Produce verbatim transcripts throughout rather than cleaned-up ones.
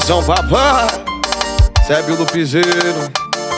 Robozão, papai. Sébio do Piseiro.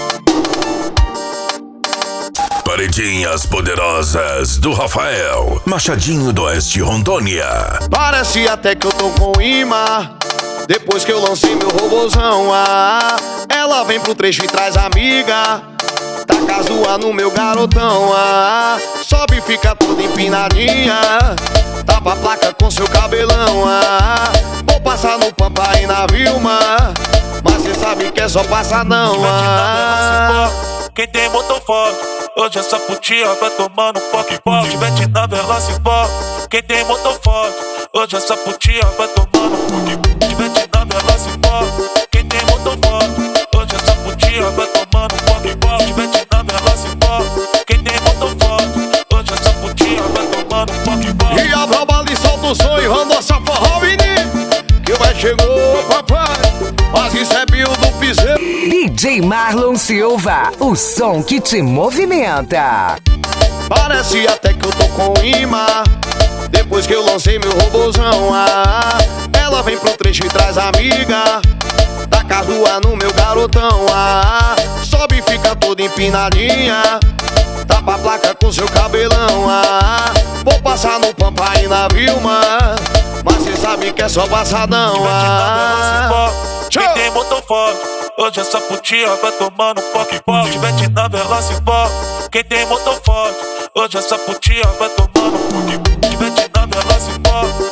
Paredinhas poderosas do Rafael, Machadinho do Oeste, Rondônia. Parece até que eu tô com imã depois que eu lancei meu robozão. Ah, ela vem pro trecho e traz amiga, taca zoa no meu garotão. Ah, sobe e fica toda empinadinha, tapa a placa com seu cabelão. Ah, vou passar no Pampa e na Vilma, mas cê sabe que é só passadão. Ah, quem tem motor forte, hoje essa putinha vai tomando poque-poque. Tivete na Velocipó. Quem tem motor forte, hoje essa putinha vai tomando poque-poque. Tivete na Velocipó. Quem tem motor forte, hoje essa putinha vai tomando poque-poque. Tivete na Velocipó. Quem tem motor forte, hoje essa putinha vai tomando poque-poque. E a braba ali solta o som e roda essa forró, menino, que vai chegou, papai. Mas isso é Bio do Piseiro. D J Marlon Silva, o som que te movimenta. Parece até que eu tô com imã depois que eu lancei meu robozão. Ah, ela vem pro trecho e traz amiga, taca rua no meu garotão. Ah, sobe e fica toda empinadinha, tapa a placa com seu cabelão. Ah, vou passar no Pampa e na Vilma, mas cê sabe que é só passadão. Ah, quem tem motor forte, hoje essa putinha vai tomando poque-poque. Tivete na Velocipó. Quem tem motor forte, hoje essa putinha vai tomando poque-poque. Tivete na Velocipó.